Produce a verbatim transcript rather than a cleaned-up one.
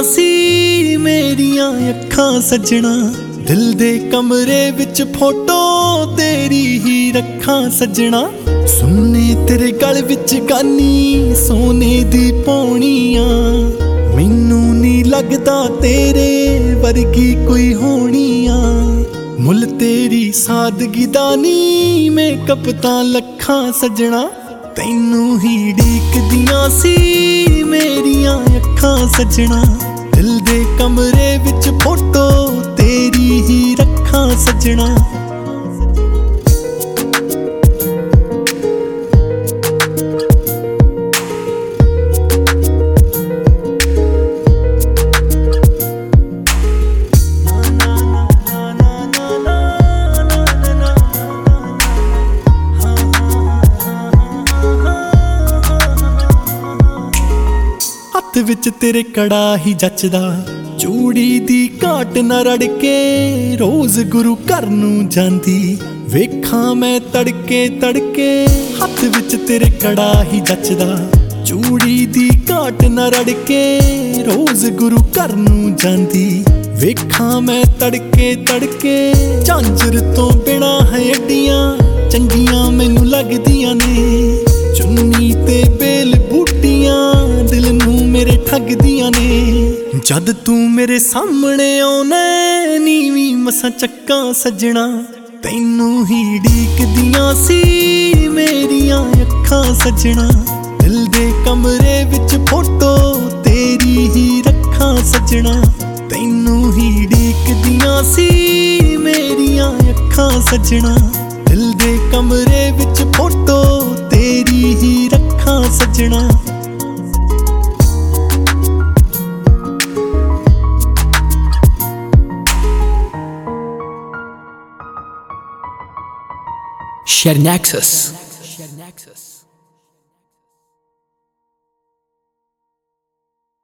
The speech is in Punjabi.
ਦੀਆਂ ਸੀ ਮੇਰੀਆਂ ਅੱਖਾਂ ਸੱਜਣਾ। ਦਿਲ ਦੇ ਕਮਰੇ ਵਿੱਚ ਫੋਟੋ ਤੇਰੀ ਹੀ ਰੱਖਾਂ ਸੱਜਣਾ। ਸੁਣਨੇ ਤੇਰੇ ਗਲ ਵਿੱਚ ਗਾਨੀ ਸੋਨੇ ਦੀ ਪੌਣੀਆਂ। ਮੈਨੂੰ ਨੀ ਲੱਗਦਾ ਤੇਰੇ ਵਰਗੀ ਕੋਈ ਹੋਣੀਆਂ। ਮੁੱਲ ਤੇਰੀ ਸਾਦਗੀ ਦਾ ਨੀ ਮੇਕਅਪ ਤਾਂ ਲੱਖਾਂ ਸੱਜਣਾ। ਤੈਨੂੰ ਹੀ ਢੀਕਦੀਆਂ ਸੀ ਮੇਰੀਆਂ ਅੱਖਾਂ ਸੱਜਣਾ। ਦਿਲ ਦੇ ਕਮਰੇ ਵਿੱਚ ਫੋਟੋ ਤੇਰੀ ਹੀ ਰੱਖਾਂ ਸੱਜਣਾ। ਹੱਥ ਵਿੱਚ ਤੇਰੇ ਕੜਾ ਹੀ ਜੱਚਦਾ। ਚੂੜੀ ਦੀ ਘਾਟ ਨਾ ਰੜ ਕੇ ਰੋਜ਼ ਗੁਰੂ ਘਰ ਨੂੰ ਜਾਂਦੀ। ਵੇਖਾਂ ਮੈਂ ਤੜਕੇ ਤੜਕੇ ਹੱਥ ਵਿੱਚ ਤੇਰੇ ਕੜਾ ਹੀ ਜੱਚਦਾ। ਚੂੜੀ ਦੀ ਘਾਟ ਨਾ ਰੜ ਕੇ ਰੋਜ਼ ਗੁਰੂ ਘਰ ਨੂੰ ਜਾਂਦੀ। ਵੇਖਾਂ ਮੈਂ ਤੜਕੇ ਤੜਕੇ ਝਾਂਜਰ ਤੋਂ ਬਿਨਾਂ ਹੈ ਅੱਡੀਆਂ ਚੰਗੀਆਂ ਮੈਨੂੰ ਲੱਗਦੀਆਂ ਨੇ। ਚੁੰਨੀ ਤੇ ਬੇਲ ਬੂਟੀਆਂ ਦਿਲ ਨੂੰ ਮੇਰੇ ਠੱਗਦੀਆਂ ਨੇ। ਜਦ ਤੂੰ ਮੇਰੇ ਸਾਹਮਣੇ ਆਉਣਾ ਨੀਵੀਂ ਮਸਾਂ ਚੱਕਾਂ ਸੱਜਣਾ। ਤੈਨੂੰ ਹੀ ਢੀਕਦੀਆਂ ਸੀ ਮੇਰੀਆਂ ਅੱਖਾਂ ਸੱਜਣਾ। ਦਿਲ ਦੇ ਕਮਰੇ ਵਿੱਚ ਫੋਟੋ ਤੇਰੀ ਹੀ ਰੱਖਾਂ ਸੱਜਣਾ। ਤੈਨੂੰ ਹੀ ਢੀਕਦੀਆਂ ਸੀ ਮੇਰੀਆਂ ਅੱਖਾਂ ਸੱਜਣਾ। ਦਿਲ ਦੇ ਕਮਰੇ ਵਿੱਚ ਫੋਟੋ ਤੇਰੀ ਹੀ ਰੱਖਾਂ ਸੱਜਣਾ। Share Nexus.